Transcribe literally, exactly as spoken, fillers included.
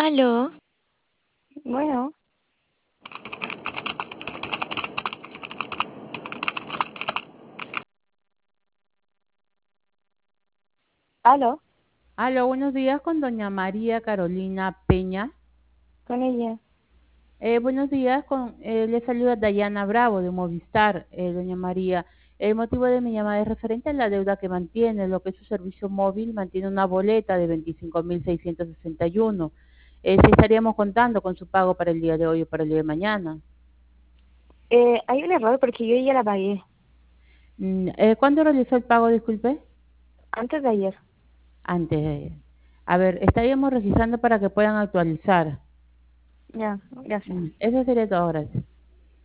Aló, Bueno, aló, Aló, buenos días con doña María Carolina Peña. con ella. Eh, buenos días, con, eh, le saluda Dayana Bravo de Movistar, eh, doña María. El motivo de mi llamada es referente a la deuda que mantiene, lo que es su servicio móvil, mantiene una boleta de veinticinco mil seiscientos sesenta y uno. Eh, si estaríamos contando con su pago para el día de hoy o para el día de mañana. Eh, hay un error porque yo ya la pagué Mm, eh, ¿cuándo realizó el pago, disculpe? antes de ayer. Antes de... A ver, estaríamos registrando para que puedan actualizar. Ya, gracias. Mm, eso sería todo, gracias.